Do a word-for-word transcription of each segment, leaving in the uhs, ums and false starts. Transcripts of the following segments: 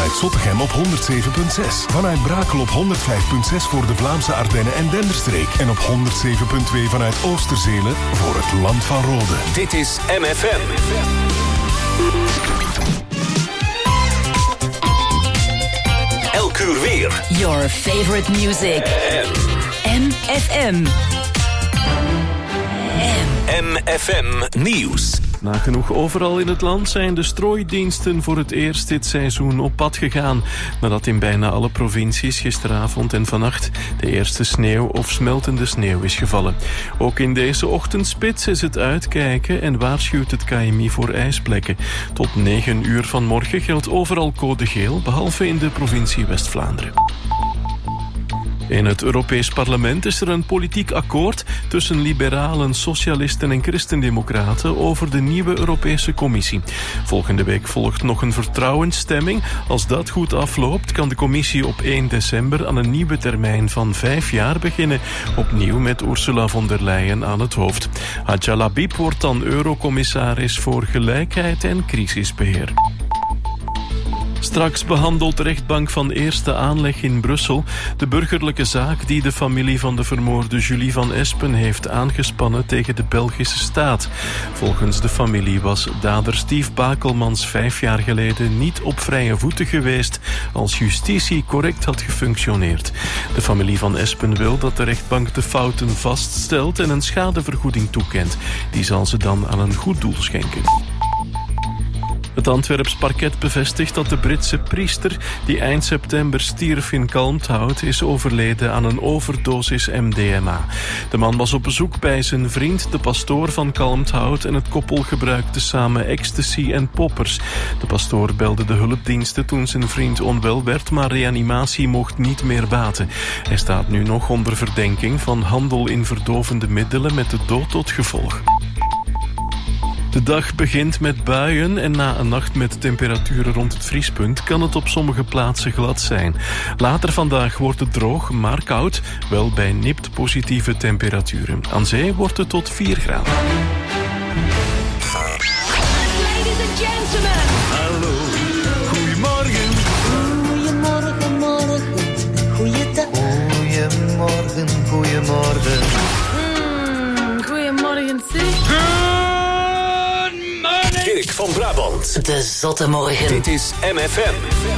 vanuit Zottegem op honderd zeven komma zes. Vanuit Brakel op honderd vijf komma zes voor de Vlaamse Ardennen en Denderstreek. En op honderd zeven komma twee vanuit Oosterzelen voor het Land van Rode. Dit is M F M. Elk uur weer. Your favorite music. M F M. M F M Nieuws. Nagenoeg overal in het land zijn de strooidiensten voor het eerst dit seizoen op pad gegaan. Nadat in bijna alle provincies gisteravond en vannacht de eerste sneeuw of smeltende sneeuw is gevallen. Ook in deze ochtendspits is het uitkijken en waarschuwt het K M I voor ijsplekken. Tot negen uur vanmorgen geldt overal code geel, behalve in de provincie West-Vlaanderen. In het Europees Parlement is er een politiek akkoord tussen liberalen, socialisten en christendemocraten over de nieuwe Europese Commissie. Volgende week volgt nog een vertrouwensstemming. Als dat goed afloopt, kan de Commissie op één december aan een nieuwe termijn van vijf jaar beginnen. Opnieuw met Ursula von der Leyen aan het hoofd. Hadja Labib wordt dan eurocommissaris voor gelijkheid en crisisbeheer. Straks behandelt de rechtbank van eerste aanleg in Brussel de burgerlijke zaak die de familie van de vermoorde Julie van Espen heeft aangespannen tegen de Belgische staat. Volgens de familie was dader Steve Bakelmans vijf jaar geleden niet op vrije voeten geweest als justitie correct had gefunctioneerd. De familie van Espen wil dat de rechtbank de fouten vaststelt en een schadevergoeding toekent. Die zal ze dan aan een goed doel schenken. Het Antwerps parket bevestigt dat de Britse priester die eind september stierf in Kalmthout is overleden aan een overdosis M D M A. De man was op bezoek bij zijn vriend, de pastoor van Kalmthout, en het koppel gebruikte samen ecstasy en poppers. De pastoor belde de hulpdiensten toen zijn vriend onwel werd, maar reanimatie mocht niet meer baten. Hij staat nu nog onder verdenking van handel in verdovende middelen met de dood tot gevolg. De dag begint met buien en na een nacht met temperaturen rond het vriespunt kan het op sommige plaatsen glad zijn. Later vandaag wordt het droog, maar koud, wel bij nipt positieve temperaturen. Aan zee wordt het tot vier graden. Ladies and gentlemen. Hallo, goedemorgen. Goedemorgen, morgen, goeiedag. Goedemorgen, goedemorgen. Mm, goedemorgen, zeg. Dirk van Brabant. De Zotte Morgen. Dit is M F M.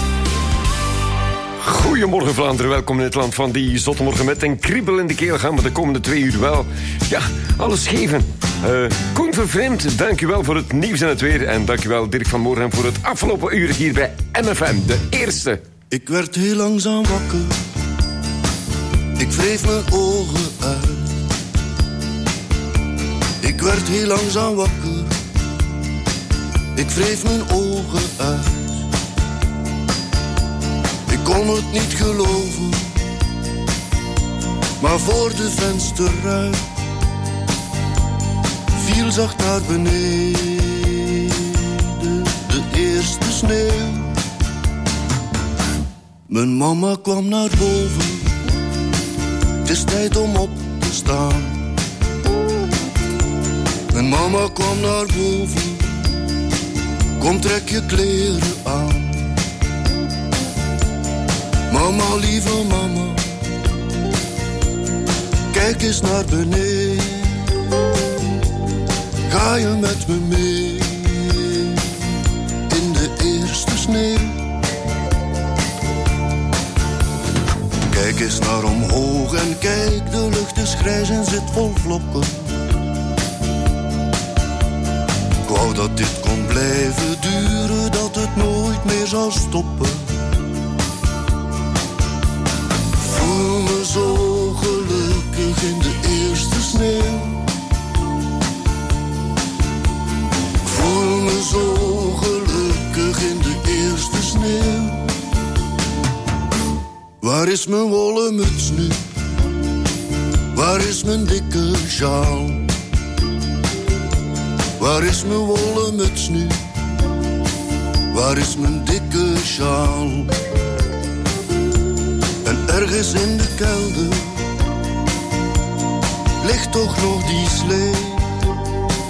Goedemorgen Vlaanderen, welkom in het land van die zottemorgen. Met een kriebel in de keel gaan we de komende twee uur wel, ja, alles geven. Uh, Koen Vervreemd, dankjewel voor het nieuws en het weer. En dankjewel Dirk van Morgen voor het afgelopen uur hier bij M F M. De eerste. Ik werd heel langzaam wakker. Ik wreef mijn ogen uit. Ik werd heel langzaam wakker. Ik wreef mijn ogen uit. Ik kon het niet geloven, maar voor de vensterruit viel zacht naar beneden de eerste sneeuw. Mijn mama kwam naar boven, het is tijd om op te staan. Mijn mama kwam naar boven, kom trek je kleren aan. Mama, lieve mama, kijk eens naar beneden. Ga je met me mee in de eerste sneeuw? Kijk eens naar omhoog en kijk, de lucht is grijs en zit vol vlokken. Ik wou dat dit kon blijven duren, dat het nooit meer zou stoppen. Voel me zo gelukkig in de eerste sneeuw. Voel me zo gelukkig in de eerste sneeuw. Waar is mijn wollen muts nu? Waar is mijn dikke sjaal? Waar is mijn wollen muts nu? Waar is mijn dikke sjaal? En ergens in de kelder ligt toch nog die slee.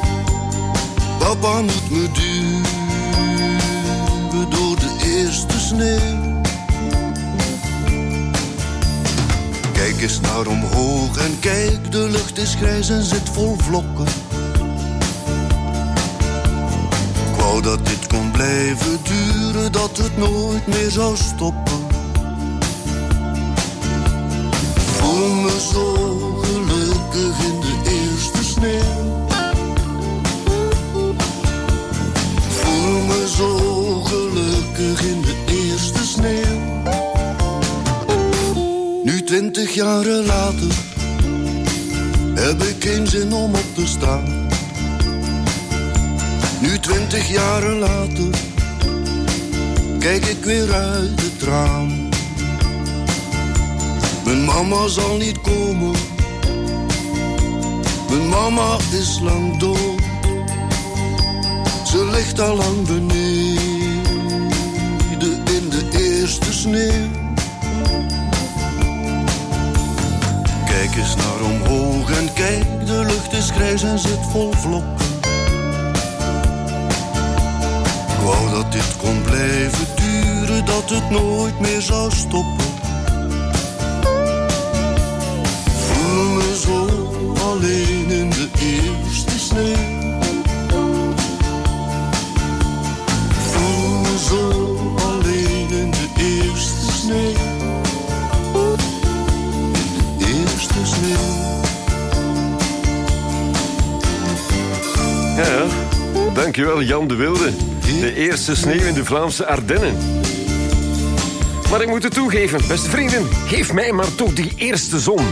Papa moet me duwen door de eerste sneeuw. Kijk eens naar omhoog en kijk, de lucht is grijs en zit vol vlokken. Ik wou dat dit kon blijven duren, dat het nooit meer zou stoppen. Voel me zo gelukkig in de eerste sneeuw. Voel me zo gelukkig in de eerste sneeuw. Nu twintig jaren later heb ik geen zin om op te staan. Nu twintig jaren later kijk ik weer uit het raam. Mijn mama zal niet komen, mijn mama is lang dood. Ze ligt al lang beneden in de eerste sneeuw. Kijk eens naar omhoog en kijk, de lucht is grijs en zit vol vlokken. Ik wou dat dit kon blijven duren, dat het nooit meer zou stoppen. Voel me zo alleen in de eerste sneeuw. Voel me zo alleen in de eerste sneeuw. Ja, dankjewel Jan de Wilde. De eerste sneeuw in de Vlaamse Ardennen. Maar ik moet het toegeven, beste vrienden, geef mij maar toch die eerste zon.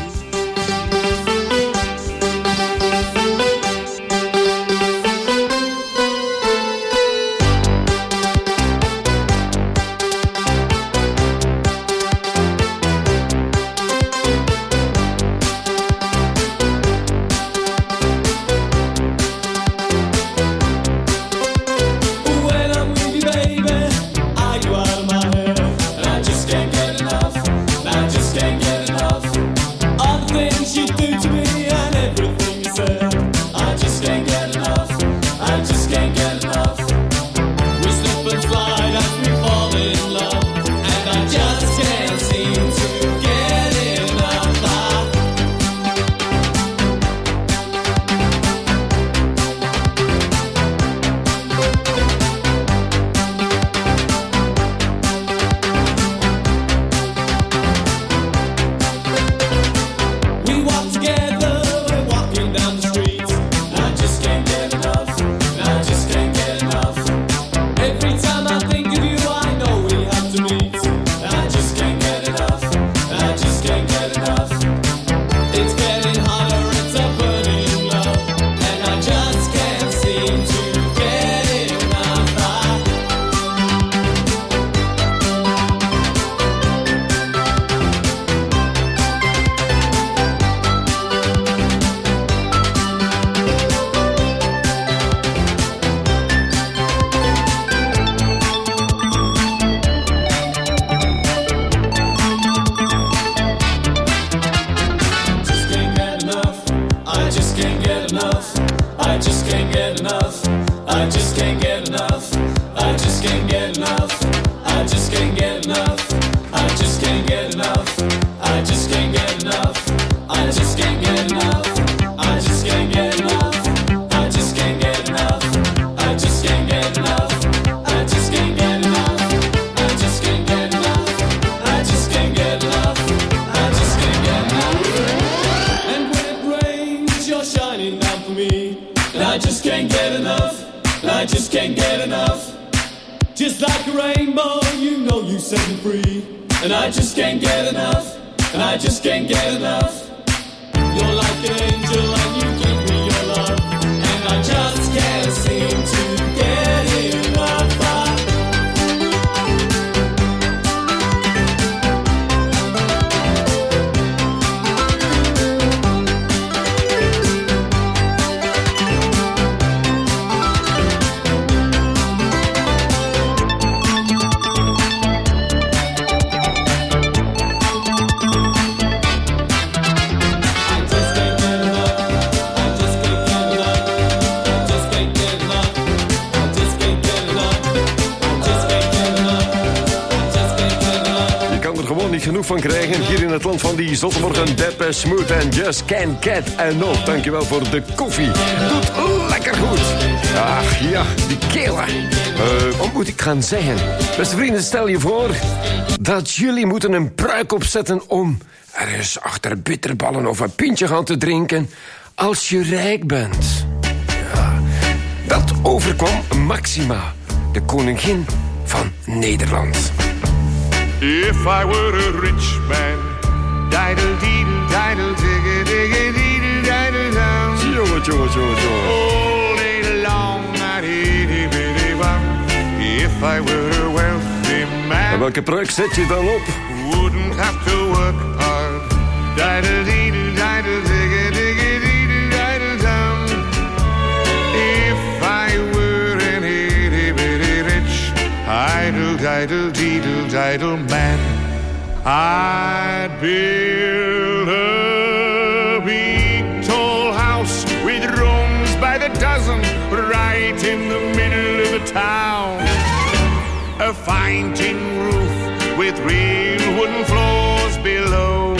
genoeg van krijgen. Hier in het land van die zottemorgen. Deppe, Smooth en Just Can't Get Enough. Dankjewel voor de koffie. Doet lekker goed. Ach ja, die kelen. Uh, wat moet ik gaan zeggen? Beste vrienden, stel je voor dat jullie moeten een pruik opzetten om ergens achter bitterballen of een pintje gaan te drinken als je rijk bent. Ja, dat overkwam Maxima, de koningin van Nederland. If I were a rich man, diddle deedle diddle digga digga deedle diddle down. Jongen, jongen, jongen, jongen. All day long, I'd itty bitty bum. If I were a wealthy man. En welke pruik zet je dan op? Wouldn't have to work hard. Diddle deedle diddle digga digga deedle diddle down. If I were an itty bitty rich, idle diddle deedle diddle man, I'd build a big tall house with rooms by the dozen right in the middle of the town. A fine tin roof with real wooden floors below.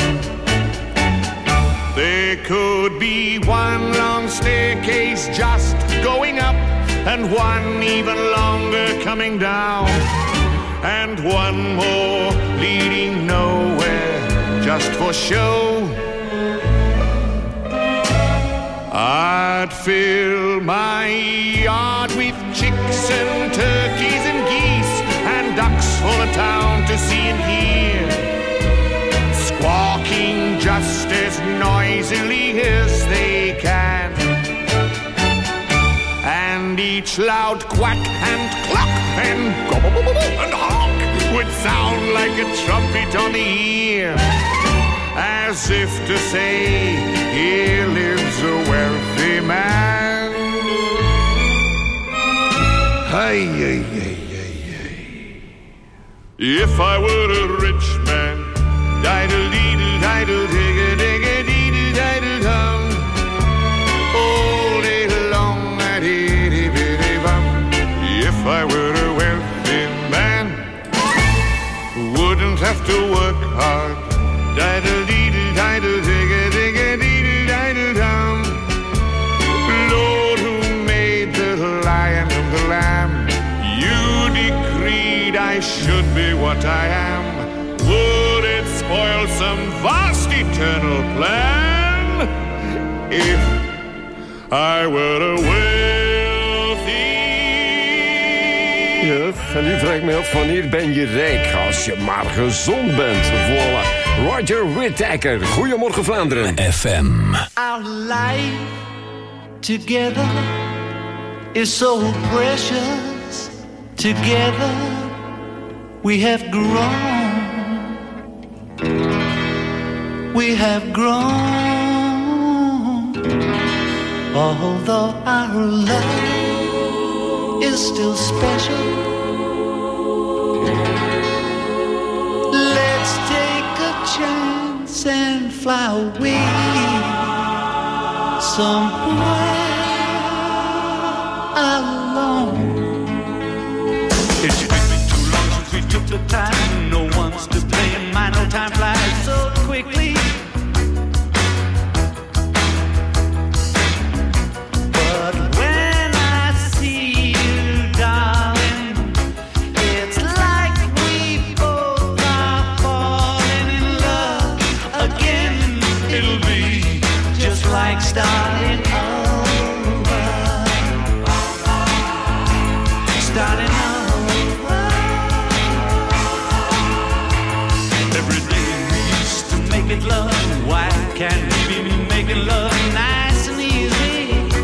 There could be one long staircase just going up, and one even longer coming down, and one more leading nowhere just for show. I'd fill my yard with chicks and turkeys and geese and ducks for the town to see and hear, squawking just as noisily as they can. And each loud quack and cluck and gobble and honk would sound like a trumpet on the ear, as if to say, here lives a wealthy man. Hey, hey, hey, hey, hey. If I were a rich man, diddle deedle diddle digga digga deedle diddle dum. All day long I'd itty bitty bum. If I were a wealthy man, wouldn't have to work hard. Diddle deedle diddle digga digga deedle diddle dum. Lord, who made the lion and the lamb, you decreed I should be what I am. Would it spoil some vast eternal plan if I were a wealthy? Ja, en nu vraag ik me af, wanneer ben je rijk? Als je maar gezond bent. Voilà. Roger Whittaker. Goedemorgen Vlaanderen. F M. Our life together is so precious. Together we have grown. We have grown. Although our love is still special, let's take a chance and fly away somewhere alone. It's been too long since we took the time. No one's to blame. My no time flies so quickly. But when I see you, darling, it's like we both are falling in love again. It'll be just like starting over. Starting over. Every day we used to make it love. Why can't we be making love nice and easy?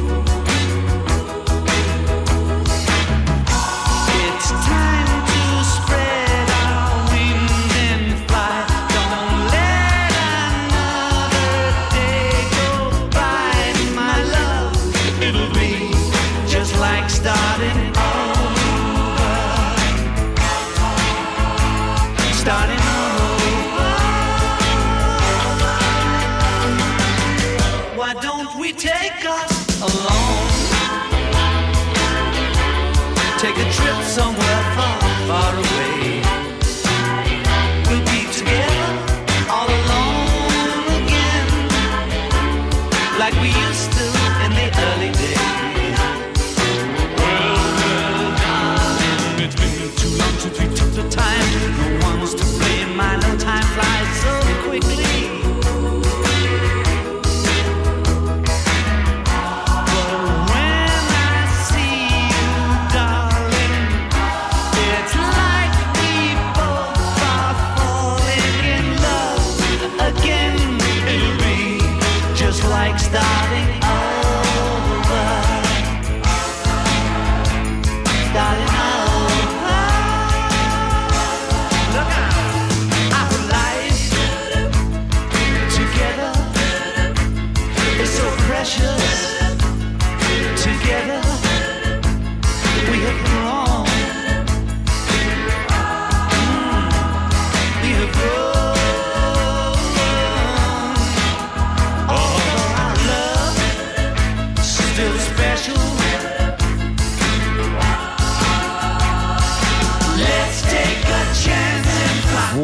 It's time to spread our wings and fly. Don't let another day go by, my love. It'll be just like starting over. Starting over. Why don't we take us alone? Take a trip somewhere far, far away. We'll be together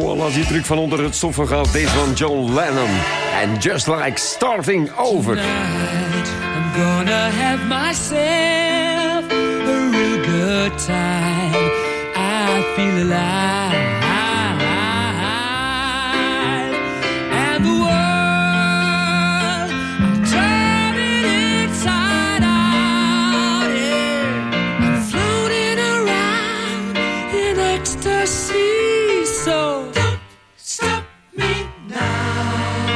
Voilà, die truc van onder het stoffen gaat. Deze van John Lennon. And Just Like Starting Over. Tonight, I'm gonna have myself a real good time. I feel alive. And the world, I'm turning inside out. Yeah. I'm floating around in ecstasy. So don't stop me now.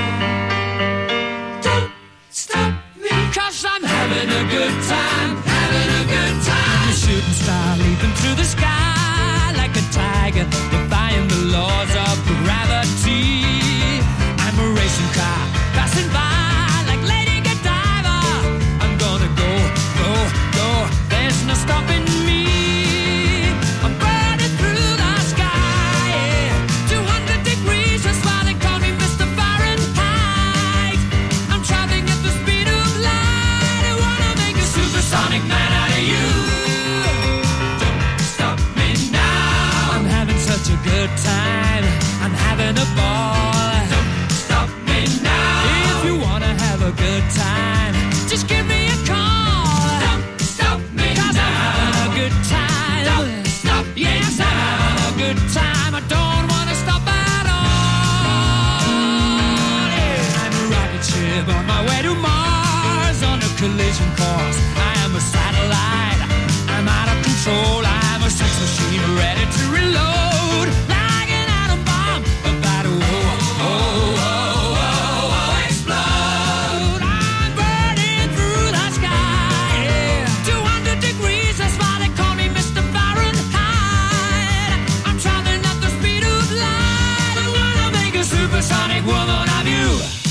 Don't stop me. 'Cause I'm having a good time, having a good time. The shooting star leaping through the sky like a tiger, defying the laws of gravity. I'm a racing car passing by like Lady Godiva. I'm gonna go, go, go. There's no stopping me. I'm burning through the sky, yeah. two hundred degrees, that's why they call me Mister Fahrenheit. I'm traveling at the speed of light. I wanna make a supersonic man out of you. Don't stop me now. I'm having such a good time. I'm having a ball. Don't stop me now. If you wanna have a good time, just give me a call. Don't stop me 'Cause now. I'm having a good time. Don't stop yes, me now. I'm having a good time. I don't wanna stop at all. Yeah. I'm a rocket ship on my way to Mars on a collision course. I am a satellite. I'm out of control. I'm a sex machine ready to reload. Like an atom bomb about to oh, oh, oh, oh, oh, explode. I'm burning through the sky. Yeah. two hundred degrees, that's why they call me Mister Fahrenheit. I'm traveling at the speed of light. I wanna make a supersonic woman of you.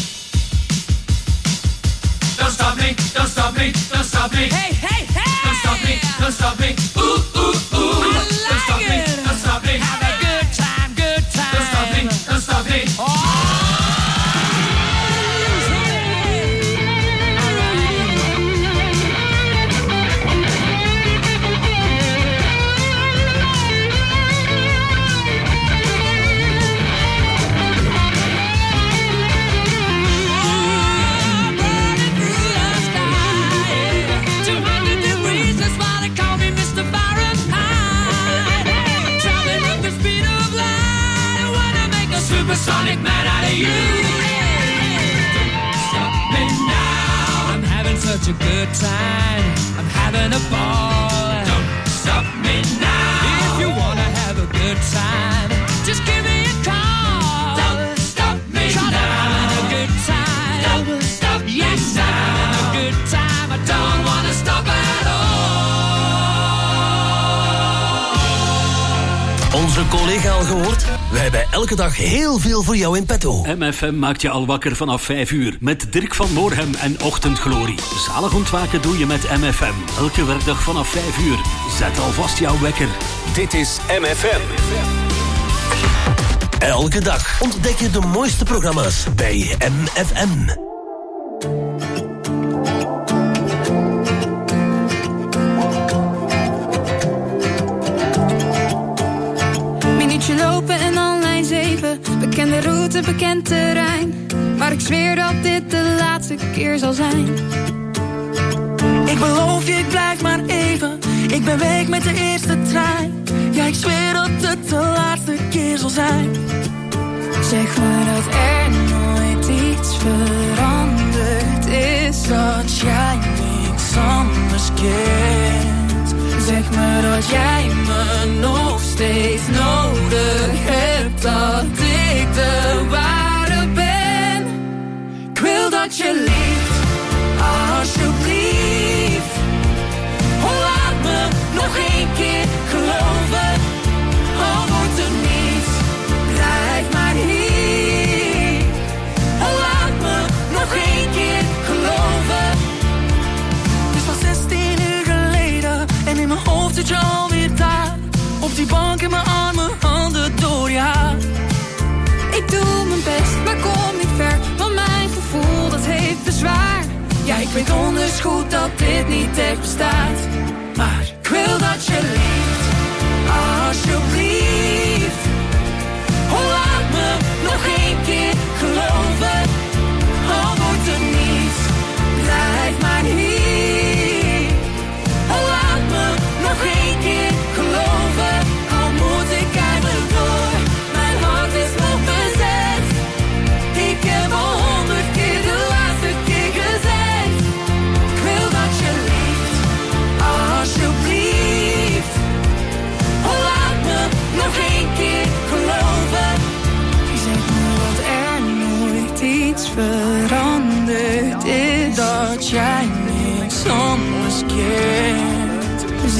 Don't stop me, don't stop me, don't stop me. Hey, hey, hey! Don't stop me, don't stop me. Ooh, ooh, ooh. I like don't stop it. me, don't stop me. Have a good time, good time. Don't stop me, don't stop me. Oh! two hundred degrees, that's why they call me Mister Fahrenheit. I'm traveling at the speed of light. I wanna make a supersonic man out of you. Don't stop me now. I'm having such a good time. I'm having a ball. Don't stop me now. If you wanna have a good time, just give me a call. Don't stop me 'Cause now. I'm having a good time. Don't stop me yes, now. I'm having a good time. I don't wanna stop at all. Onze collega al gehoord? We hebben elke dag heel veel voor jou in petto. M F M maakt je al wakker vanaf vijf uur. Met Dirk van Moorhem en Ochtendglorie. Zalig ontwaken doe je met M F M. Elke werkdag vanaf vijf uur. Zet alvast jouw wekker. Dit is M F M. Elke dag ontdek je de mooiste programma's bij M F M. Minuutje lopen en dan lijn zeven. Bekende route, bekend terrein. Maar ik zweer dat dit de laatste keer zal zijn. Ik beloof je, ik blijf maar even. Ik ben weg met de eerste trein. Ja, ik zweer dat het de laatste keer zal zijn. Zeg me dat er nooit iets veranderd is. Dat jij niks anders kent. Zeg me dat jij me nog steeds nodig hebt. Dat ik de ware ben. Ik wil dat je lief, alsjeblieft. Oh, laat me nog één keer geloven. Al wordt er niets, blijf maar hier. Oh, laat me nog één keer geloven. Het is al zestien uur geleden en in mijn hoofd zit je alweer daar. Op die bank in mijn armen, handen door je haar. Ik doe mijn best, maar kom niet ver. Want mijn gevoel, dat heeft bezwaar. Ja, ik weet donders goed dat dit niet echt bestaat. Maar ik wil dat je lief, alsjeblieft. Oh,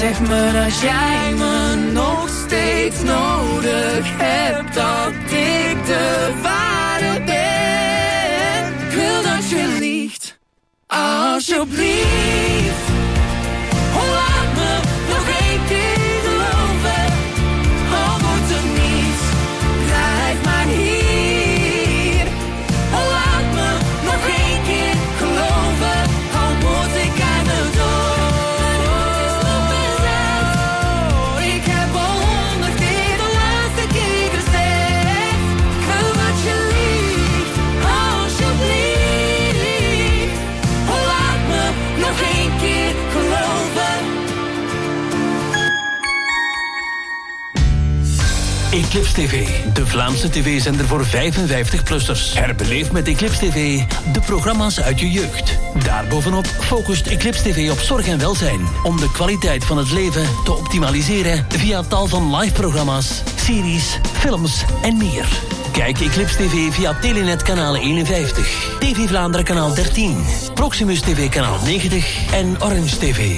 Zeg me dat jij me nog steeds nodig hebt, dat ik de ware ben. Ik wil dat je liegt, alsjeblieft. Oh, laat me nog één keer geloven, al wordt er niets, blijf maar hier. Oh, laat me nog één keer geloven, al moet ik aan de dood. Eclipse T V, de Vlaamse tv-zender voor vijfenvijftig-plussers. Herbeleef met Eclipse T V de programma's uit je jeugd. Daarbovenop focust Eclipse T V op zorg en welzijn, om de kwaliteit van het leven te optimaliseren via tal van live-programma's, series, films en meer. Kijk Eclipse T V via Telenet kanaal eenenvijftig, T V Vlaanderen kanaal dertien, Proximus T V kanaal negentig en Orange T V.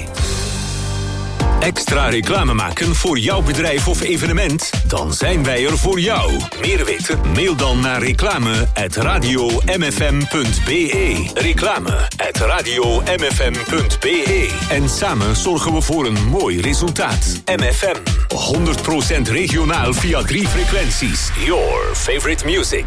Extra reclame maken voor jouw bedrijf of evenement? Dan zijn wij er voor jou. Meer weten? Mail dan naar reclame at radio m f m punt b e. Reclame at radio m f m punt b e. En samen zorgen we voor een mooi resultaat. M F M, honderd procent regionaal via drie frequenties. Your favorite music.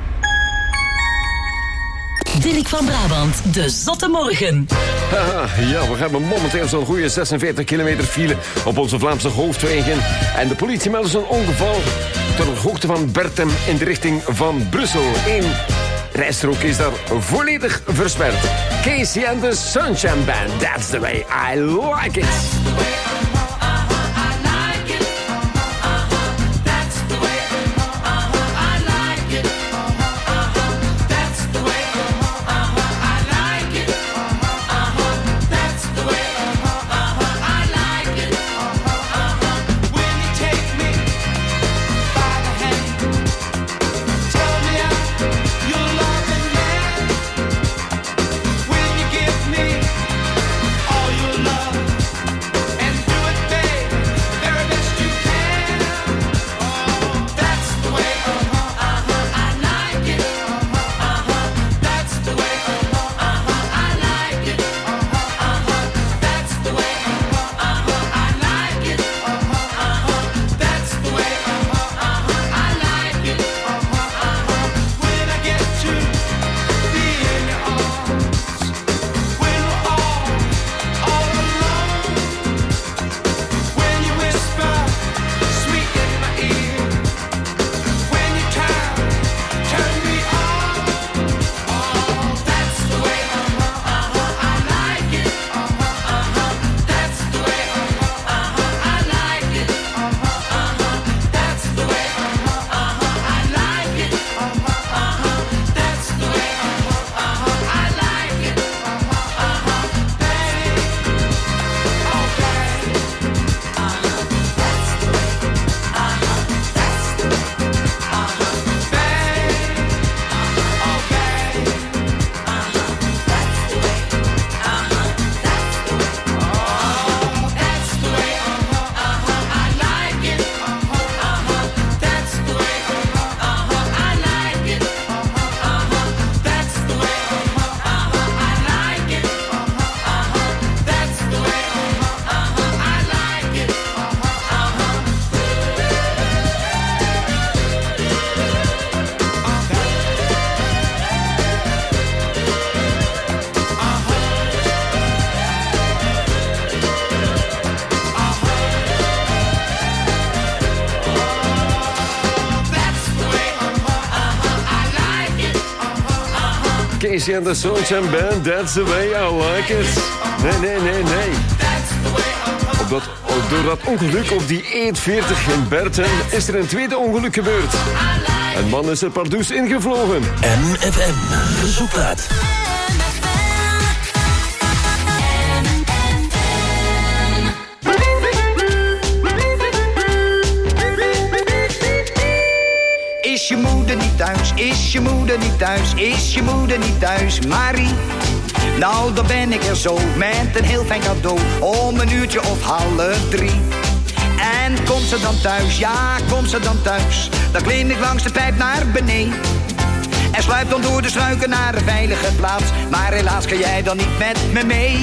Dirk van Brabant, de zotte morgen. Haha, ja, we hebben momenteel zo'n goede zesenveertig kilometer file op onze Vlaamse hoofdwegen. En de politie meldt zo'n ongeval ter hoogte van Bertem in de richting van Brussel. Eén rijstrook is daar volledig versperrt. Casey and the Sunshine Band, that's the way I like it. Casey and the Sunshine Band, that's the way I like it. Nee, nee, nee, nee. Op dat, door dat ongeluk op die E veertig in Berten is er een tweede ongeluk gebeurd. Een man is er pardoes ingevlogen. M F M, bezoekplaat. Is je moeder niet thuis? Is je moeder niet thuis? Is je moeder niet thuis? Marie, Nou, dan ben ik er zo met een heel fijn cadeau om een uurtje of half drie. En komt ze dan thuis, ja, komt ze dan thuis, dan klim ik langs de pijp naar beneden. En sluip dan door de struiken naar een veilige plaats. Maar helaas kan jij dan niet met me mee.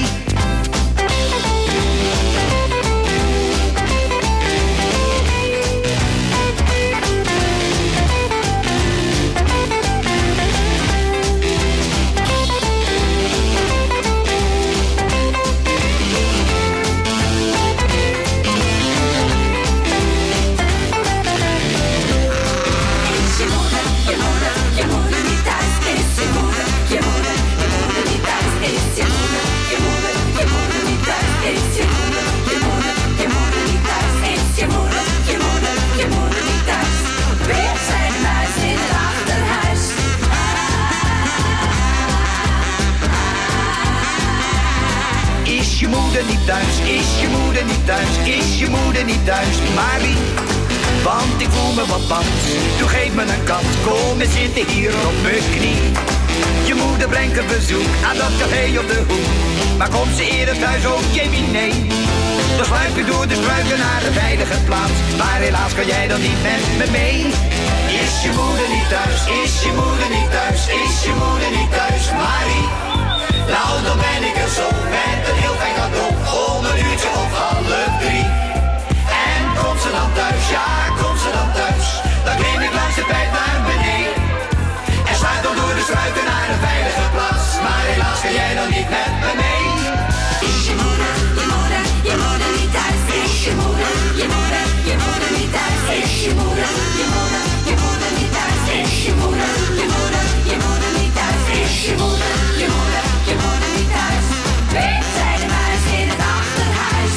Is je moeder niet thuis, is je moeder niet thuis, is je moeder niet thuis, Marie? Want ik voel me wat bang, doe geef me een kans, kom en zitten hier op mijn knie. Je moeder brengt een bezoek aan dat café op de hoek, maar komt ze eerder thuis ook, Jamie, nee. Dan sluip je door de struiken naar een veilige plaats, maar helaas kan jij dan niet met me mee. Is je moeder niet thuis, is je moeder niet thuis, is je moeder niet thuis, Marie? Nou, dan ben ik er zo met een heel fijn cadeau om een uurtje of half drie. En komt ze dan thuis, ja, komt ze dan thuis, dan klim ik langs de pijp naar beneden. En sluit dan door de struiken naar een veilige plaats, maar helaas kan jij dan niet met me mee. Is je moeder, je moeder, je moeder niet thuis? Is je moeder, je moeder, je moeder niet thuis? Is je moeder, je moeder, je moeder niet thuis? Is je moeder, je moeder, je moeder niet thuis? Is je moeder, je moeder, je moeder niet thuis? Weet zij de muis in het achterhuis?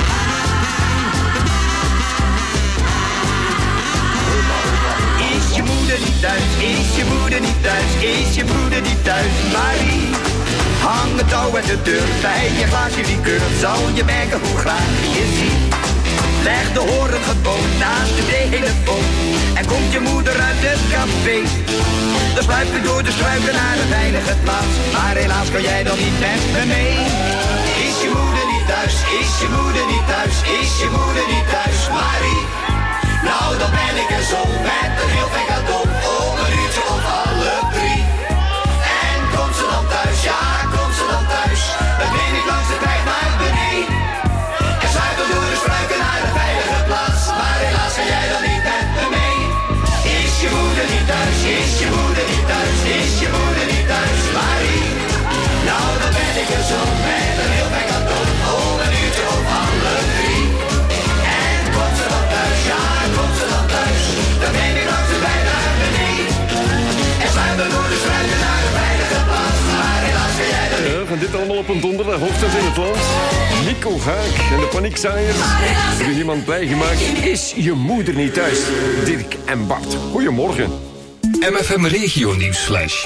Is je moeder niet thuis? Is je moeder niet thuis? Is je moeder niet thuis? Marie, hang het touw uit de deur bij je glaasje likeur. Zal je merken hoe graag je ziet. Leg de horen gewoon naast de telefoon en komt je moeder uit het café. Dan sluip je door de struiken naar een veilige plaats, maar helaas kan jij dan niet met me mee. Is je moeder niet thuis? Is je moeder niet thuis? Is je moeder niet thuis, Marie? Nou, dan ben ik er zo met een heel fijn cadeau om een uurtje of half drie. En komt ze dan thuis? Ja, komt ze dan thuis? Dan ben ik langs de pijp naar beneden. En sluip dan door de struiken naar een veilige plaats, maar helaas kan jij dan niet met me mee. Is je moeder niet thuis? Is je moeder niet thuis? Is je moeder niet thuis, Marie? Nou, dan ben ik er zo met een heel fijn cadeau om een uurtje of half drie. En komt ze dan thuis? Ja, komt ze dan thuis? Dan ben ik langs de pijp naar beneden. En sluip dan door de struiken naar een veilige plaats, maar helaas kan jij dan niet. Ja, van dit allemaal op een donderdag, hoogstens in het land. Nico Haak en de Paniekzaaiers hebben iemand blij gemaakt. Is je moeder niet thuis? Dirk en Bart, goedemorgen. M F M Regio Nieuwsflash.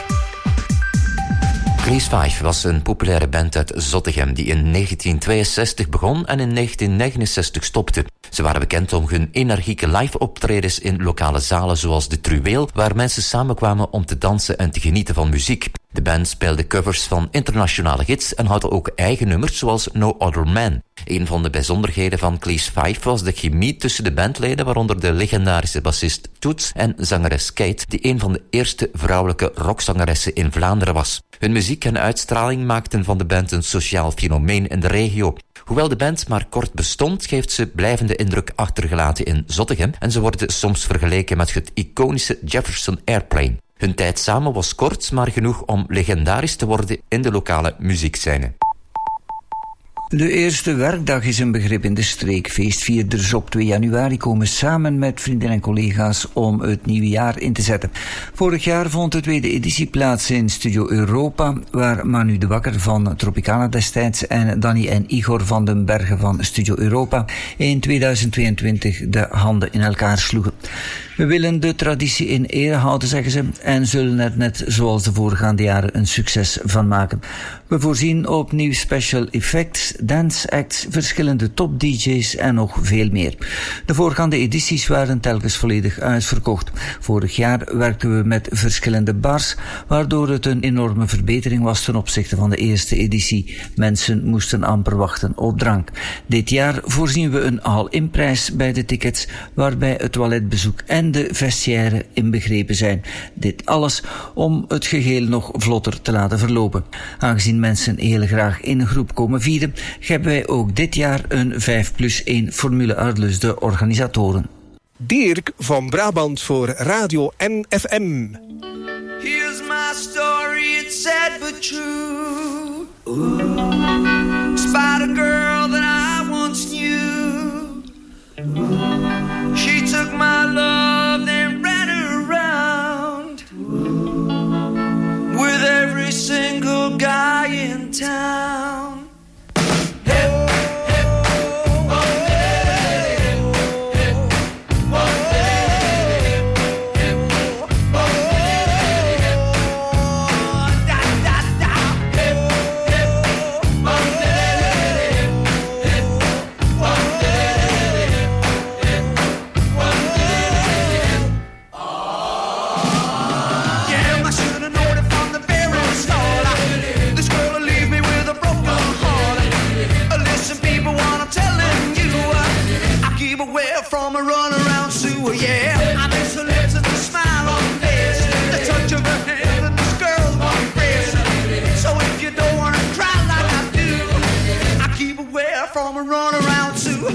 Police vijf was een populaire band uit Zottegem die in negentien tweeënzestig begon en in negentien negenenzestig stopte. Ze waren bekend om hun energieke live-optredens in lokale zalen zoals de Truweel, waar mensen samenkwamen om te dansen en te genieten van muziek. De band speelde covers van internationale hits en had ook eigen nummers zoals No Other Man. Een van de bijzonderheden van Police vijf was de chemie tussen de bandleden, waaronder de legendarische bassist Toets en zangeres Kate, die een van de eerste vrouwelijke rockzangeressen in Vlaanderen was. Hun muziek en uitstraling maakten van de band een sociaal fenomeen in de regio. Hoewel de band maar kort bestond, heeft ze blijvende indruk achtergelaten in Zottegem en ze worden soms vergeleken met het iconische Jefferson Airplane. Hun tijd samen was kort, maar genoeg om legendarisch te worden in de lokale muziekscène. De eerste werkdag is een begrip in de streek. Feestvierders op twee januari komen samen met vrienden en collega's om het nieuwe jaar in te zetten. Vorig jaar vond de tweede editie plaats in Studio Europa, waar Manu de Bakker van Tropicana destijds en Danny en Igor van den Bergen van Studio Europa in tweeduizend tweeëntwintig de handen in elkaar sloegen. We willen de traditie in ere houden, zeggen ze, en zullen er net zoals de voorgaande jaren een succes van maken. We voorzien opnieuw special effects dance acts, verschillende top-D J's en nog veel meer. De voorgaande edities waren telkens volledig uitverkocht. Vorig jaar werkten we met verschillende bars, waardoor het een enorme verbetering was ten opzichte van de eerste editie. Mensen moesten amper wachten op drank. Dit jaar voorzien we een all-in prijs bij de tickets, waarbij het toiletbezoek en de vestiaire inbegrepen zijn. Dit alles om het geheel nog vlotter te laten verlopen. Aangezien mensen heel graag in een groep komen vieren, hebben wij ook dit jaar een vijf plus één formule uit de organisatoren. Dirk van Brabant voor Radio M F M. Here's my story, it's sad but true. Ooh. It's about a girl that I once knew. Ooh. She took my love and ran around. Ooh. With every single guy in town. From a runaround Sue, yeah. I miss her lips and the smile on her face, the touch of her hand and this girl's warm face. So if you don't wanna cry like I do, I keep away from a runaround Sue.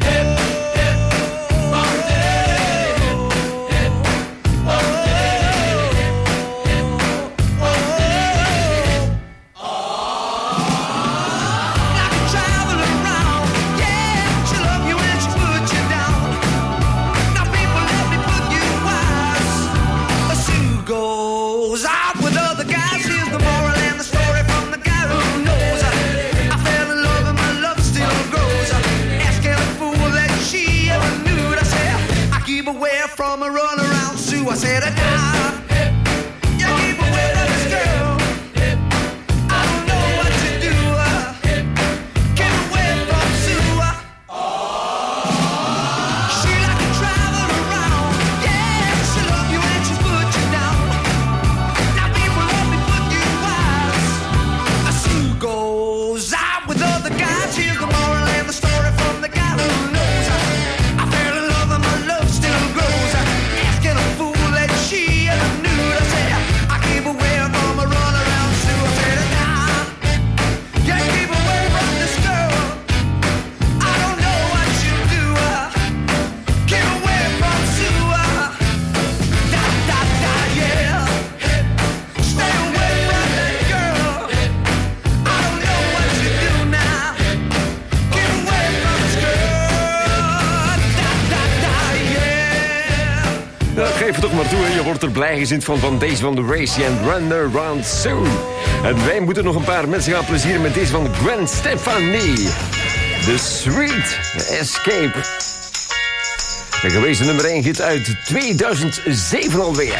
From a runaround Sue, I said, nah, you keep away from this girl. I don't know what to do. Keep away from Sue. She like to travel around. Yeah, she love you and she put you down. Now people let me put you wise. Sue goes out with other guys. Here's the moral and the story from the guy who knows. I fell in love and my love still grows. Asking a fool that she ever knew. I said, I keep away from a runaround Sue. I said, nah, you keep away from this girl. I don't know what you do. Keep away from Sue. Da, da, da, yeah. Stay away from that girl. I don't know what you do now. Keep away from this girl. Da, da, da, yeah. Ja, geef het toch maar toe, hè. Je wordt er blij gezind van van deze van The Racy en Run Around Sue. En wij moeten nog een paar mensen gaan plezieren met deze van Gwen Stefani. The Sweet Escape. De gewezen nummer één hit uit tweeduizend zeven alweer.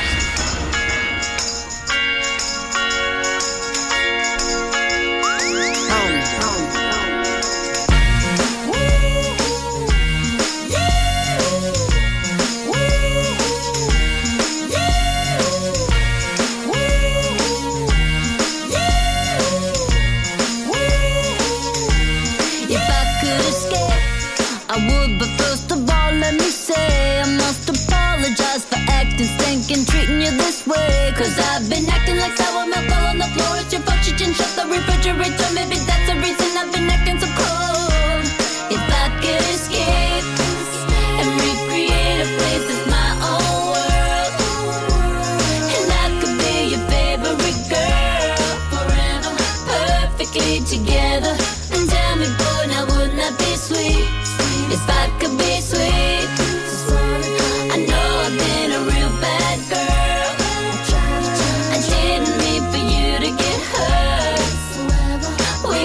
If I could escape, I would, but first of all, let me say I must apologize for acting stinking, treating you this way. Cause I've been acting like sour milk all on the floor. It's your fault, you didn't shut the refrigerator. Maybe that's the reason I've been acting so cold. If I could escape and recreate a place that's my own world, and I could be your favorite girl forever, perfectly together. And tell me, boy, now wouldn't that be sweet? If I could be sweet. I know I've been a real bad girl. I didn't mean for you to get hurt. We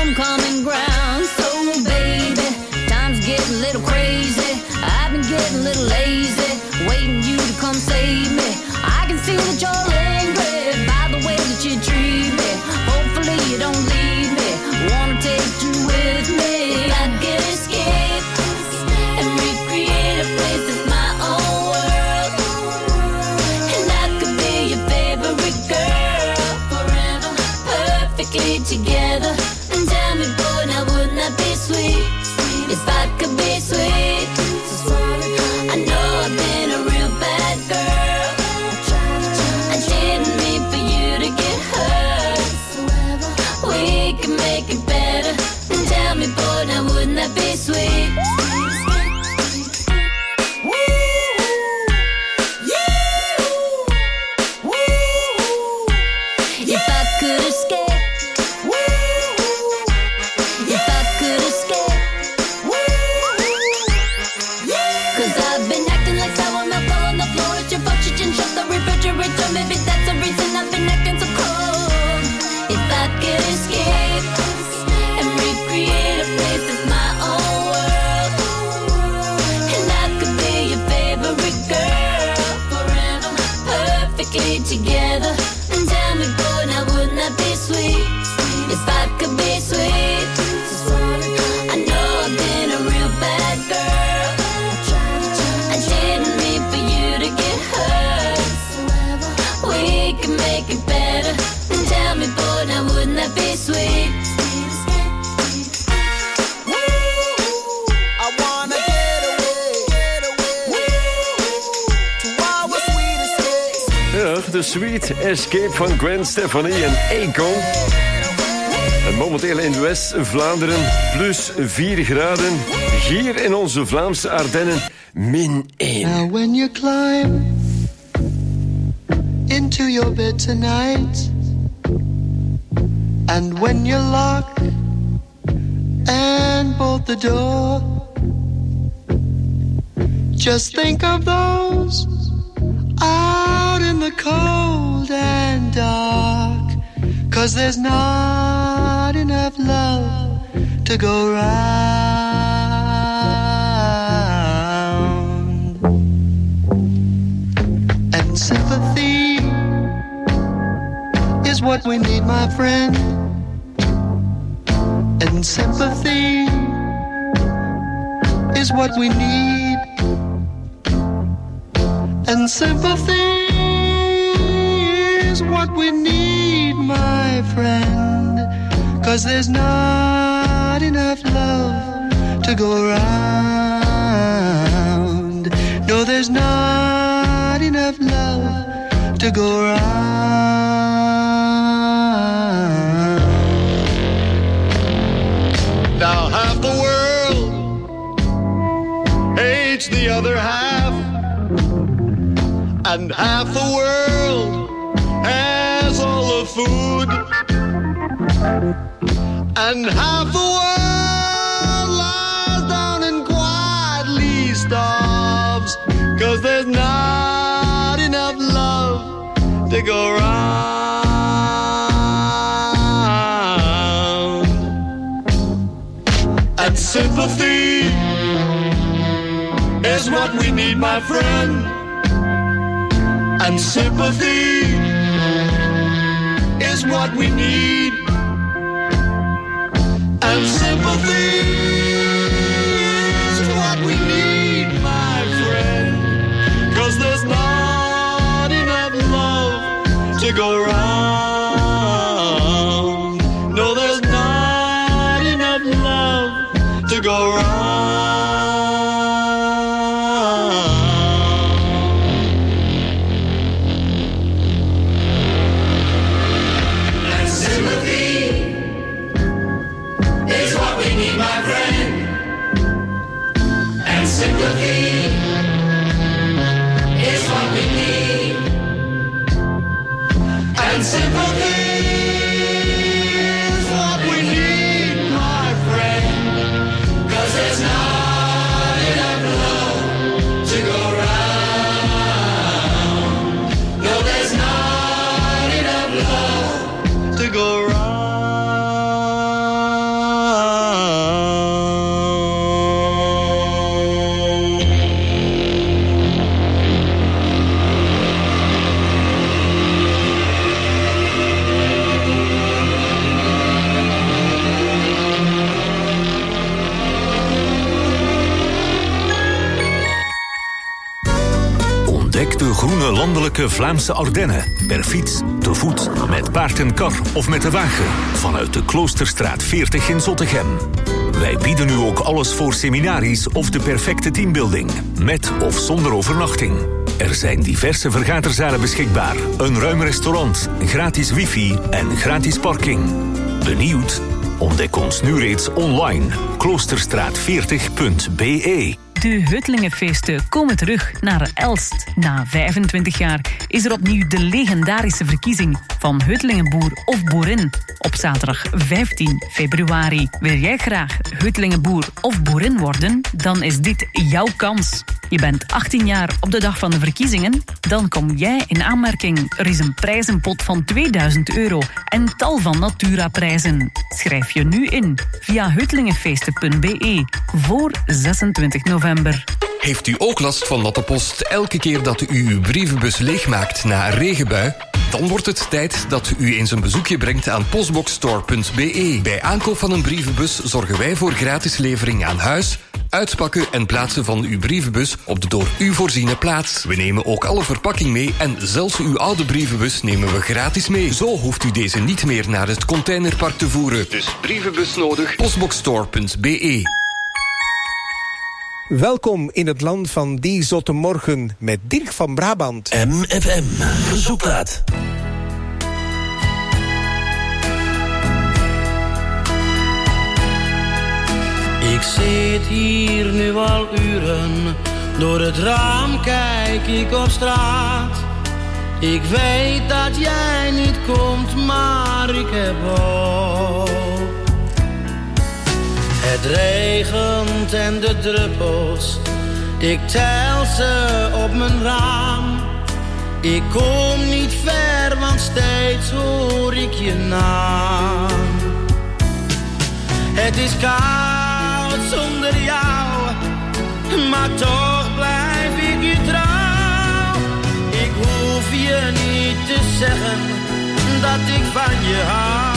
some common ground. So baby, time's getting a little crazy. I've been getting a little lazy, waiting you to come save me. I can see that you're angry by the way that you treat me. Hopefully you don't leave me. Wanna take you with me. If I could escape and recreate a place that's my own world, and I could be your favorite girl forever, perfectly together. And tell me, boy, now wouldn't that be sweet? If I could be sweet. I know I've been a real bad girl. I didn't mean for you to get hurt. We can make it better. And tell me, boy, now wouldn't that be sweet? If I could escape, if I could escape, 'cause I've been acting like sour milk all on the floor. It's your fault you didn't shut the refrigerator. Maybe that's the reason I've been acting so cold. If I could escape and recreate a place that's my own world, and I could be your favorite girl forever, perfectly together. And tell me, boy, now wouldn't that be sweet? If I could be sweet. I know I've been a real bad girl. I didn't mean for you to get hurt. We can make it better. And tell me, boy, now wouldn't that be sweet? I wanna get away, get away to our sweet escape. Ja, de Sweet Escape van Gwen Stefani en Akon. En momenteel in West-Vlaanderen plus vier graden. Hier in onze Vlaamse Ardennen min één. Now when you climb into your bed tonight, and when you lock and bolt the door, just think of those out in the cold and dark, 'cause there's not enough love to go round. And sympathy is what we need, my friend. And sympathy is what we need. And sympathy is what we need, my friend. 'Cause there's not enough love to go round. No, there's not enough love to go round. Now half the world hates the other half, and half the world has all the food, and half the world lies down and quietly starves, 'cause there's not enough love to go round. And sympathy is what we need, my friend. And sympathy is what we need. And sympathy is what we need, my friend. 'Cause there's not enough love to go round. No, there's not enough love to go round. And sympathy is what we need, my friend. groene landelijke Vlaamse Ardennen. Per fiets, te voet, met paard en kar of met de wagen. Vanuit de Kloosterstraat veertig in Zottegem. Wij bieden u ook alles voor seminaries of de perfecte teambuilding. Met of zonder overnachting. Er zijn diverse vergaderzalen beschikbaar. Een ruim restaurant, gratis wifi en gratis parking. Benieuwd? Ontdek ons nu reeds online. kloosterstraat veertig punt b e. De Heutlingenfeesten komen terug naar Elst. Na vijfentwintig jaar is er opnieuw de legendarische verkiezing van Heutlingenboer of boerin op zaterdag vijftien februari. Wil jij graag Heutlingenboer of boerin worden? Dan is dit jouw kans. Je bent achttien jaar op de dag van de verkiezingen? Dan kom jij in aanmerking. Er is een prijzenpot van tweeduizend euro en tal van Natura-prijzen. Schrijf je nu in via heutlingenfeesten punt b e voor zesentwintig november. Heeft u ook last van natte post elke keer dat u uw brievenbus leegmaakt na een regenbui? Dan wordt het tijd dat u eens een bezoekje brengt aan postboxstore punt b e. Bij aankoop van een brievenbus zorgen wij voor gratis levering aan huis, uitpakken en plaatsen van uw brievenbus op de door u voorziene plaats. We nemen ook alle verpakking mee en zelfs uw oude brievenbus nemen we gratis mee. Zo hoeft u deze niet meer naar het containerpark te voeren. Dus brievenbus nodig, postboxstore punt b e. Welkom in het land van die zotte morgen met Dirk van Brabant. M F M, verzoekplaat. Ik zit hier nu al uren, door het raam kijk ik op straat. Ik weet dat jij niet komt, maar ik heb hoop. Het regent en de druppels, ik tel ze op mijn raam. Ik kom niet ver, want steeds hoor ik je naam. Het is koud zonder jou, maar toch blijf ik je trouw. Ik hoef je niet te zeggen dat ik van je hou.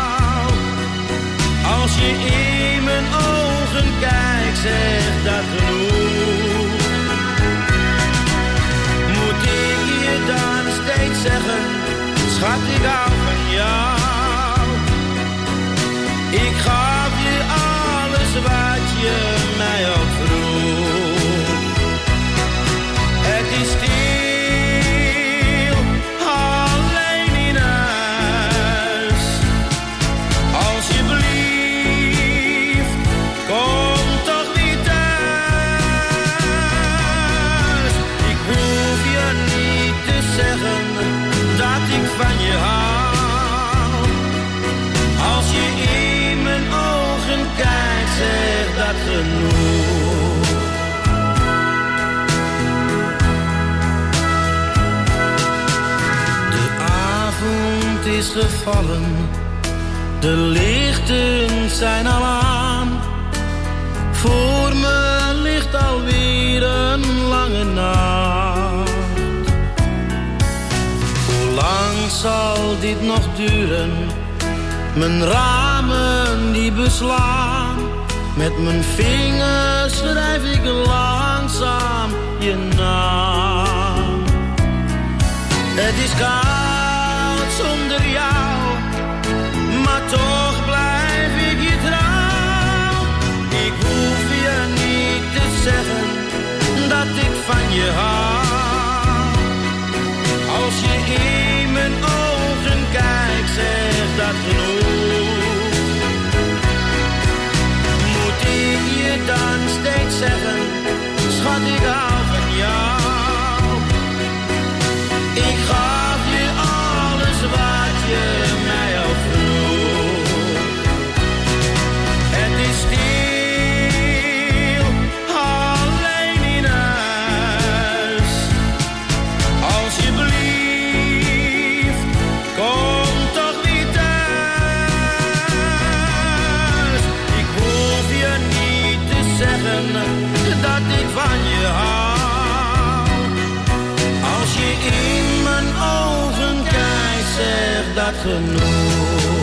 Als je in mijn ogen kijkt, zegt dat genoeg. Moet ik je dan steeds zeggen, schat, ik hou van jou. Ik gaf je alles wat je mij ook vroeg. Het is stil, alleen in huis. Alsjeblieft, kom toch weer thuis. Ik hoef je niet te zeggen dat ik van je hou. Als je in mijn ogen kijkt, zegt dat genoeg. De avond is gevallen, de lichten zijn al aan. Voor me ligt alweer een lange nacht. Hoe lang zal dit nog duren? Mijn ramen die beslaan. Met mijn vingers schrijf ik langzaam je naam. Het is koud zonder jou, maar toch blijf ik je trouw. Ik hoef je niet te zeggen dat ik van je hou. Als je in mijn ogen kijkt, zegt dat genoeg. Moet ik je dan steeds zeggen, schat, ik hou van jou. Ik gaf je alles wat je mij ook vroeg. Het is stil, alleen in huis. Alsjeblieft, kom toch weer thuis. Ik hoef je niet te zeggen dat ik van je hou. Als je in mijn ogen kijkt, zegt dat genoeg.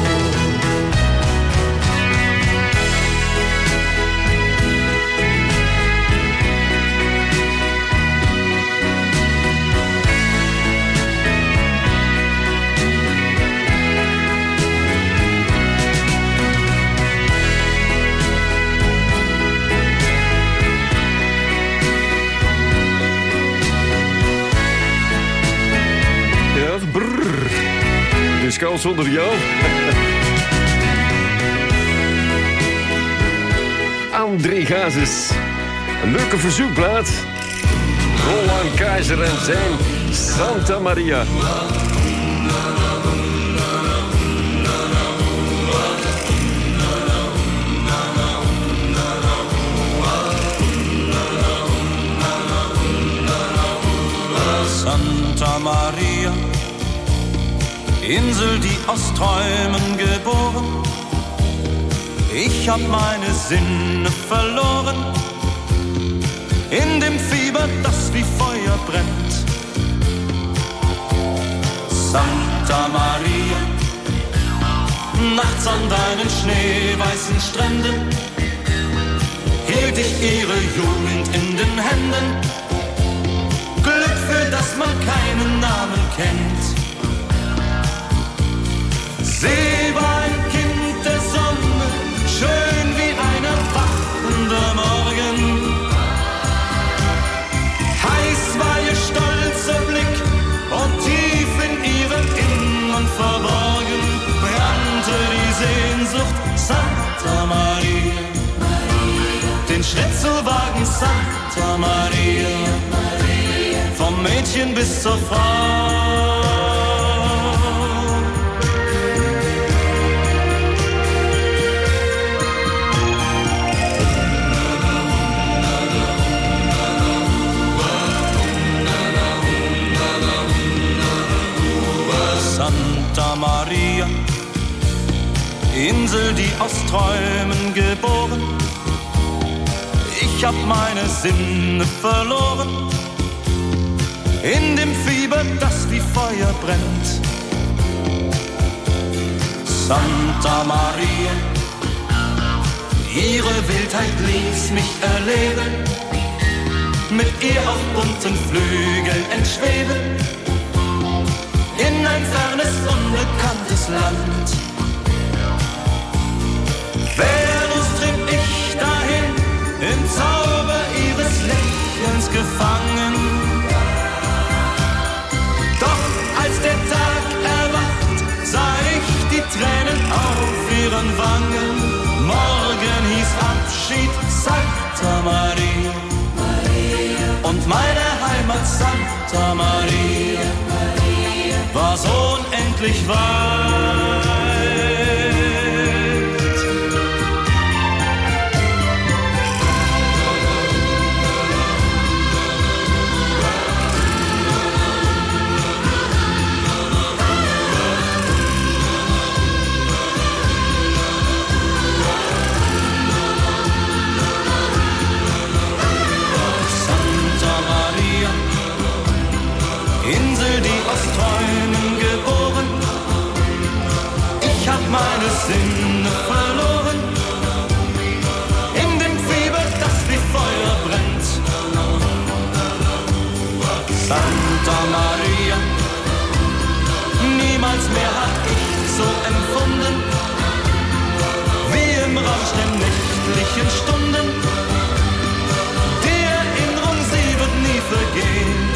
Pascal zonder jou. André Hazes. Een leuke verzoekplaat. Roland Keizer en zijn Santa Maria. Santa Maria, Insel, die aus Träumen geboren. Ich hab meine Sinne verloren, in dem Fieber, das wie Feuer brennt. Santa Maria, nachts an deinen schneeweißen Stränden hielt ich ihre Jugend in den Händen. Glück, für das man keinen Namen kennt. Sie war ein Kind der Sonne, schön wie ein erwachender Morgen. Heiß war ihr stolzer Blick und tief in ihrem Innern verborgen brannte die Sehnsucht Santa Maria. Den Schritt zu wagen, Santa Maria, vom Mädchen bis zur Frau. Santa Maria, Insel, die aus Träumen geboren. Ich hab meine Sinne verloren, in dem Fieber, das wie Feuer brennt. Santa Maria, ihre Wildheit ließ mich erleben, mit ihr auf bunten Flügeln entschweben, in ein fernes, unbekanntes Land. Venus trieb ich dahin, im Zauber ihres Lächelns gefangen. Doch als der Tag erwacht, sah ich die Tränen auf ihren Wangen. Morgen hieß Abschied Santa Maria, und meine Heimat Santa Maria war so unendlich weit. Insel, die aus Träumen geboren. Ich hab meine Sinne verloren, in dem Fieber, das wie Feuer brennt. Santa Maria, niemals mehr hab ich so empfunden, wie im Rausch der nächtlichen Stunden. Die Erinnerung, sie wird nie vergehen.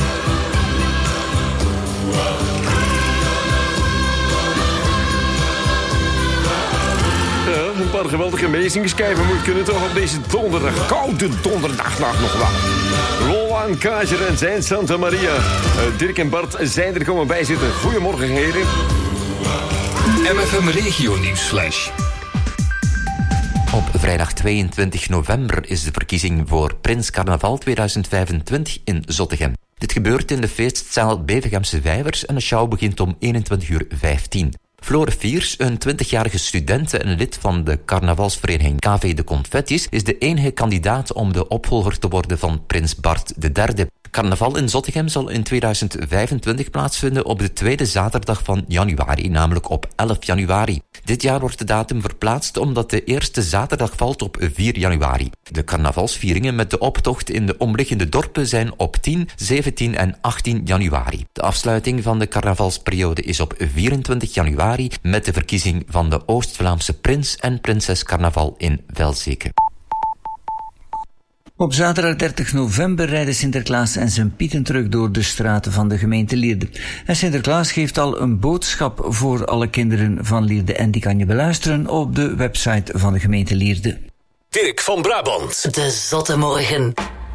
Ja, een paar geweldige meezingskijven moet kunnen toch op deze donderdag, koude donderdagnacht nog wel. Roland Keizer en zijn Santa Maria. Uh, Dirk en Bart zijn er komen bij zitten. Goedemorgen, heren. M F M Regio Nieuwsflash. Op vrijdag tweeëntwintig november is de verkiezing voor Prins Carnaval tweeduizend vijfentwintig in Zottegem. Dit gebeurt in de feestzaal Bevegemse Vijvers en de show begint om eenentwintig uur vijftien. Flore Fiers, een twintigjarige studente en lid van de carnavalsvereniging K V de Confettis, is de enige kandidaat om de opvolger te worden van prins Bart de derde. Carnaval in Zottegem zal in tweeduizend vijfentwintig plaatsvinden op de tweede zaterdag van januari, namelijk op elf januari. Dit jaar wordt de datum verplaatst omdat de eerste zaterdag valt op vier januari. De carnavalsvieringen met de optocht in de omliggende dorpen zijn op tien, zeventien en achttien januari. De afsluiting van de carnavalsperiode is op vierentwintig januari met de verkiezing van de Oost-Vlaamse prins en prinses carnaval in Velzeke. Op zaterdag dertig november rijden Sinterklaas en zijn Pieten terug door de straten van de gemeente Lierde. En Sinterklaas geeft al een boodschap voor alle kinderen van Lierde en die kan je beluisteren op de website van de gemeente Lierde. Dirk van Brabant. De Zotte Morgen.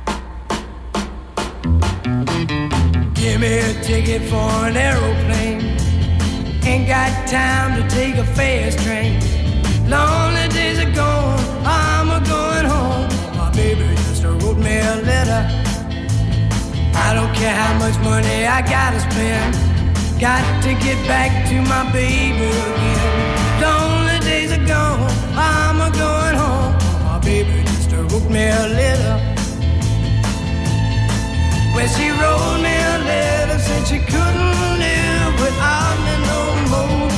Give me a ticket for an aeroplane. Ain't got time to take a fast train. Lonely days are gone, I'm a going home. My baby just wrote me a letter. I don't care how much money I gotta spend. Got to get back to my baby again. Lonely days are gone, I'm a going home. My baby just wrote me a letter. Well, she wrote me a letter, said she couldn't live without me no more.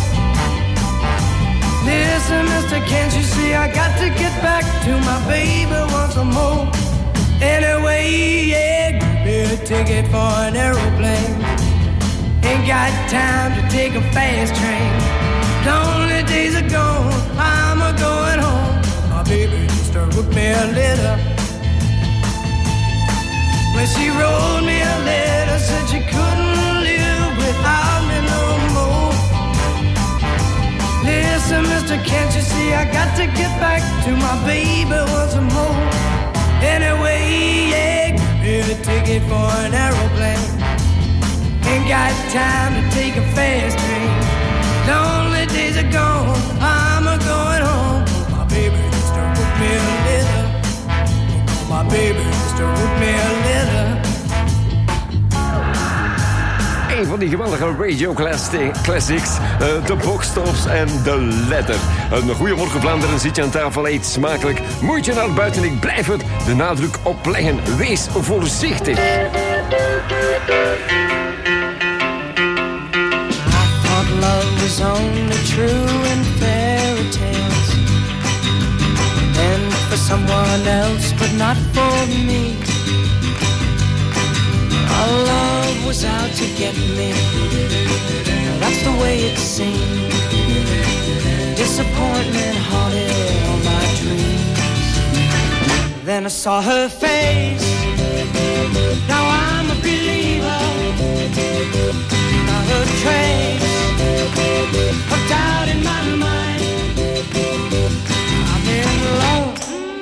Listen, mister, can't you see I got to get back to my baby once more. Anyway, yeah, give me a ticket for an aeroplane. Ain't got time to take a fast train. Lonely days are gone, I'm a going home. My baby just wrote me a letter. When she wrote me a letter, said she couldn't live without me no more. Listen, mister, can't you see I got to get back to my baby once more. Anyway, yeah, give me a ticket for an aeroplane. Ain't got time to take a fast train. Lonely days are gone, I'm a going home. My baby just wrote me a letter. My baby just wrote me a letter. Een van die geweldige radio classics, uh, de boxtops en de letter. Een goeiemorgen Vlaanderen, zit je aan tafel, eet smakelijk. Moet je naar buiten, ik blijf het de nadruk opleggen. Wees voorzichtig. I thought love was only true in fairy tales, and for someone else, but not for me. Our love was out to get me. That's the way it seemed. Disappointment haunted all my dreams. Then I saw her face. Now I'm a believer. Not a trace of doubt in my mind. I'm in love.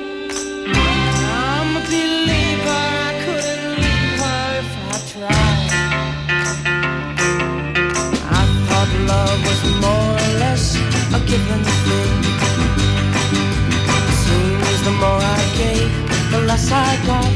I'm a believer. I couldn't leave her if I tried. I thought love was more or less a given thing. Seems the more I gave, the less I got.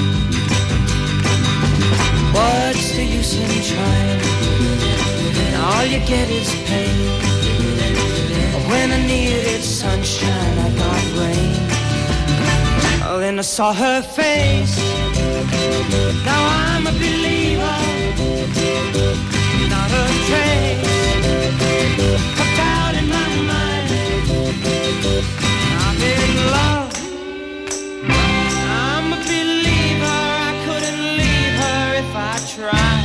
What's the use in trying? All you get is pain. When I needed sunshine, I got rain. Oh, then I saw her face. Now I'm a believer. Not a trace of doubt in my mind. I'm in love. I'm a believer. I couldn't leave her if I tried.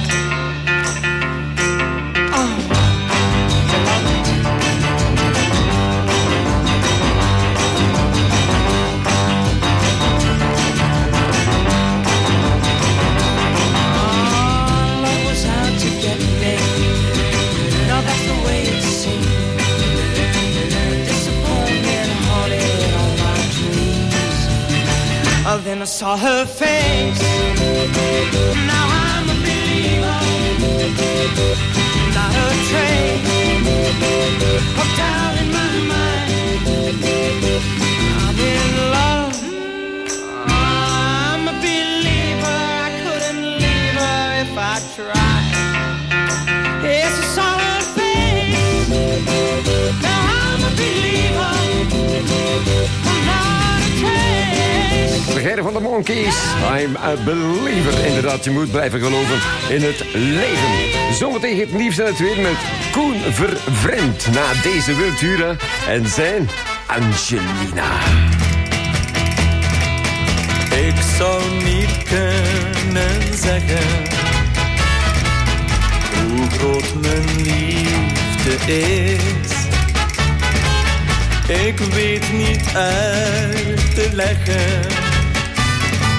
Oh, then I saw her face. Now I'm a believer. Not a trace of doubt in my mind. I'm in love. I'm a believer. I couldn't leave her if I tried. Yes, I saw her face. Now I'm a believer. I'm not a trace. Gerrit van de Monkeys, I'm a believer. Inderdaad, je moet blijven geloven in het leven. Zometeen het nieuws en het weer met Koen Vervreemd. Na deze Wiltura en zijn Angelina. Ik zou niet kunnen zeggen hoe groot mijn liefde is. Ik weet niet uit te leggen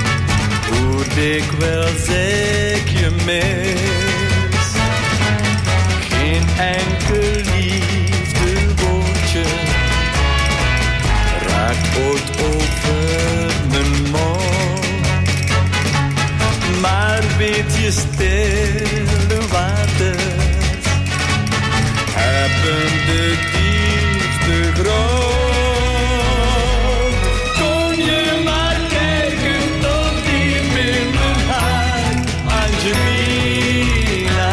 Hoe dikwijls ik je mis. Geen enkel liefdewoordje raakt ooit over mijn mond. Maar weet je, stille waters hebben de diepste grond. Kon je maar kijken tot diep in mijn hart, Angelina.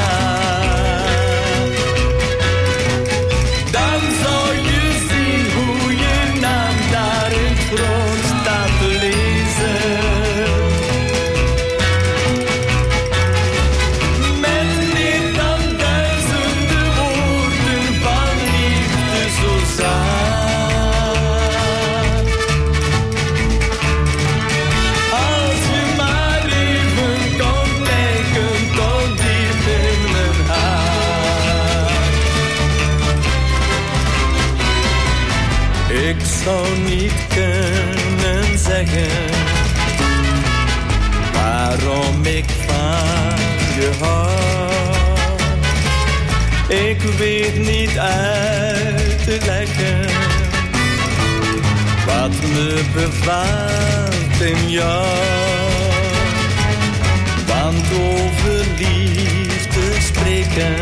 Dan zou je zien hoe je naam daar in het front staat te lezen. Met meer dan duizenden woorden van liefde zo zacht. Als je maar even kon kijken tot diep in mijn hart. Ik zou niet kunnen zeggen waarom ik van je hou. Ik weet niet uit te leggen wat me bevalt in jou. Want over liefde spreken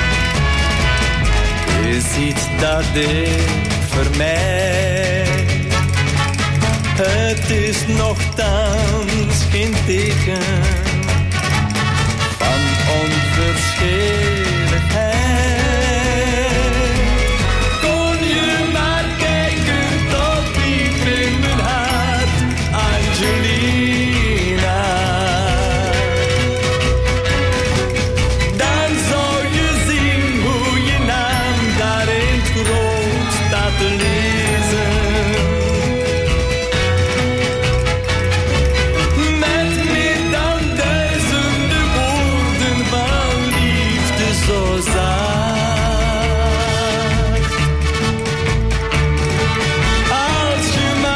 is iets dat ik vermijd. Het is nochtans geen teken